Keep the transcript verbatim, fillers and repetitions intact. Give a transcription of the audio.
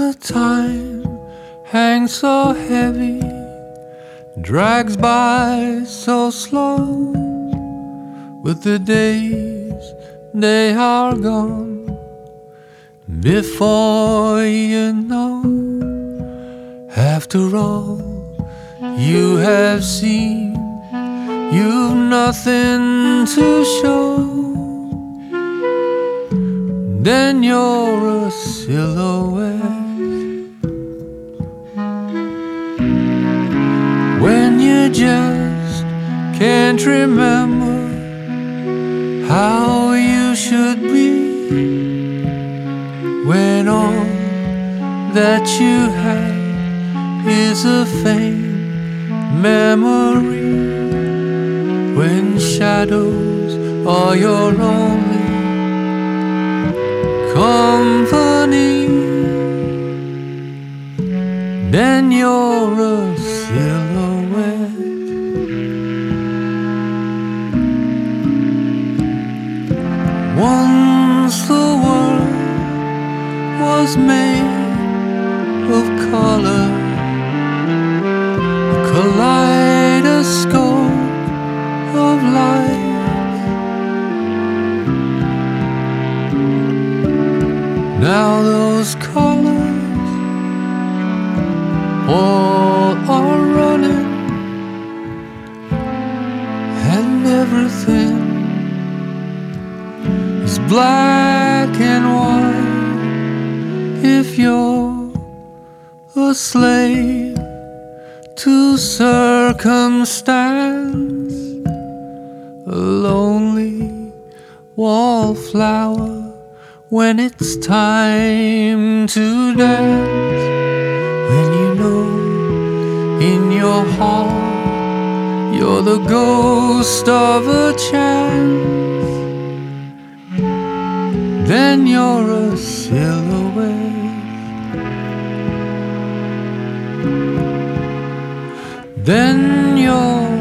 the time hangs so heavy, drags by so slow. With the days, they are gone. Before you know, after all you have seen, you've nothing to show. Then you're a silhouette. When you just can't remember how you should be, when all that you have is a faint memory, when shadows are your only company, then you're a silhouette. Once the world was made of color, a kaleidoscope of life. Now those colors all are running, and everything is black and white. If you're a slave to circumstance, a lonely wallflower when it's time to dance, when you know in your heart you're the ghost of a chance, then you're a silhouette. Then you're